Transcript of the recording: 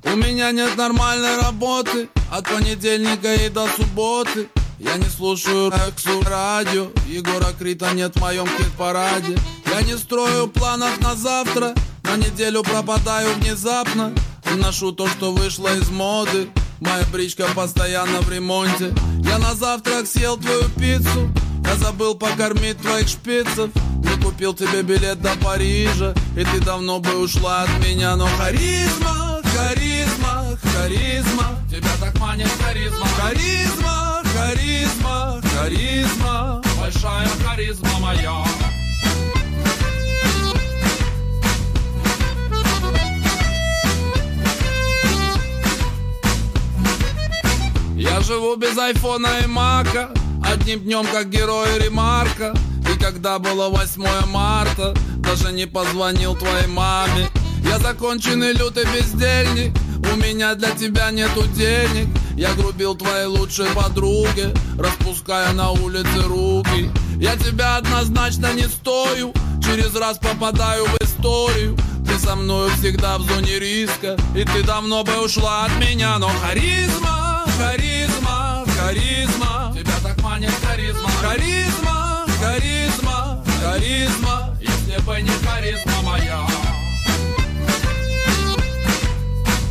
У меня нет нормальной работы от понедельника и до субботы. Я не слушаю Рексу радио, Егора Крита нет в моем хит-параде. Я не строю планов на завтра, на неделю пропадаю внезапно. Ношу то, что вышло из моды, моя бричка постоянно в ремонте. Я на завтрак съел твою пиццу, я забыл покормить твоих шпицев. Не купил тебе билет до Парижа, и ты давно бы ушла от меня. Но харизма, харизма, харизма, тебя так манит харизма. Харизма, харизма, харизма, большая харизма моя. Я живу без айфона и мака, одним днем как герой Ремарка. И когда было 8 марта, даже не позвонил твоей маме. Я законченный лютый бездельник, у меня для тебя нету денег. Я грубил твоей лучшей подруге, распуская на улице руки. Я тебя однозначно не стою, через раз попадаю в историю. Ты со мною всегда в зоне риска, и ты давно бы ушла от меня. Но харизма, харизма, харизма, тебя так манит харизма. Харизма, харизма, харизма, если бы не харизма моя.